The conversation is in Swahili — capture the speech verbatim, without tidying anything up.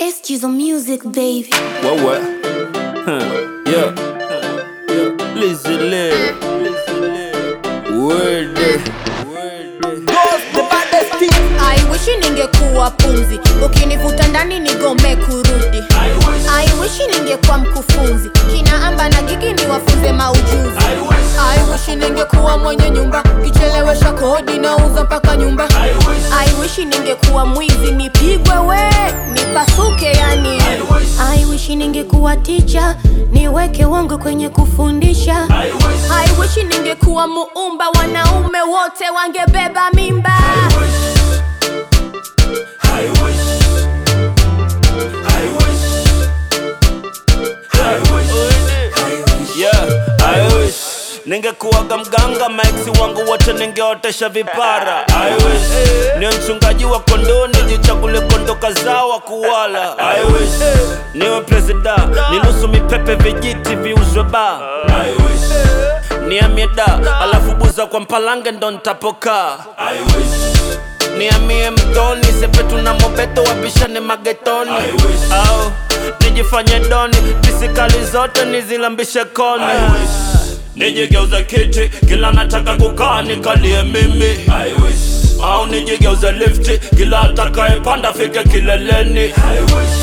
Excuse the music, baby. What, what? Huh. Yeah. Listen, live. Word it. Ghost the baddest thing. I wish ningekuwa pumzi, ukinivuta ndani nigome kurudi. I wish ningekuwa mkufunzi, kina Amba na Gigi niwafunze maujuzi. I wish ningekuwa mwenye nyumba, kichelewesha kodi na uza mpaka nyumba. I wish ningekuwa mwizi, nipigwe we, nipasuke yani. I wish ningekuwa teacher, niweke wangu kwenye kufundisha. I wish ningekuwa muumba, wanaume wote wangebeba mimba. I wish, I wish, I wish, I wish, yeah, I wish ningekuwaga mganga, maexi wangu wote ningeotesha vipara. I wish ni mchungaji wa kondoo, nijichagule kondo kazao wa kuwala. I wish niwe presida, ninusu mipepe vijiti viuzwe ba. I wish niamie da, alafu buza kwa mpalange ndo ntapoka. I wish niamie mtoni, sepetu na mobeto wabishane magetoni. I wish au nijifanye doni, pisikali zote nizilambishe koni. I wish nijigeuze kiti, kila nataka kukaa nikalie mimi. I wish au nijigeuze lifti, kila atakaye panda fike kileleni. I wish